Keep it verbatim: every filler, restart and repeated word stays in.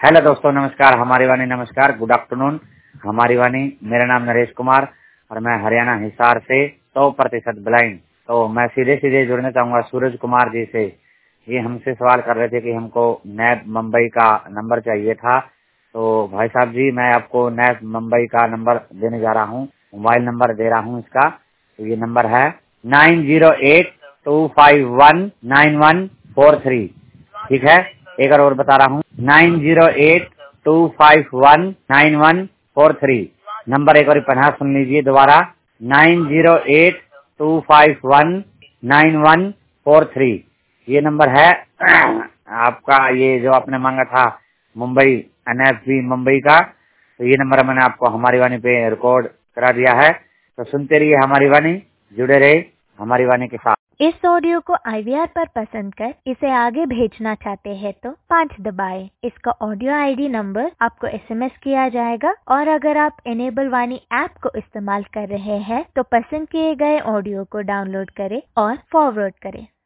Hello दोस्तों, नमस्कार। हमारी वाणी नमस्कार, गुड आफ्टरनून। हमारी वाणी, मेरा नाम नरेश कुमार और मैं हरियाणा हिसार से सौ प्रतिशत ब्लाइंड। तो मैं सीधे सीधे जुड़ना चाहूंगा सूरज कुमार जी से। ये हमसे सवाल कर रहे थे कि हमको नैब मुंबई का नंबर चाहिए था। तो भाई साहब जी, मैं आपको नैब मुंबई का नंबर देने जा रहा हूँ, मोबाइल नंबर दे रहा हूँ इसका। तो ये नंबर है nine zero eight two five one nine one four three. ठीक है, एक बार और बता रहा हूँ, nine zero eight two five one nine one four three. Number एक बार पढ़ा सुन लीजिए दोबारा, nine zero eight two five one nine one four three. ये नंबर है आपका, ये जो आपने मांगा था Mumbai N F B Mumbai का। तो ये नंबर मैंने आपको हमारी वाणी पे रिकॉर्ड करा दिया है। तो सुनते रहिए हमारी वाणी, जुड़े रहे हमारी वाणी के साथ। इस ऑडियो को आई वी आर पर पसंद कर इसे आगे भेजना चाहते हैं तो पाँच दबाएं। इसका ऑडियो आई डी नंबर आपको एस एम एस किया जाएगा और अगर आप एनेबल वाणी ऐप को इस्तेमाल कर रहे हैं तो पसंद किए गए ऑडियो को डाउनलोड करें और फॉरवर्ड करें।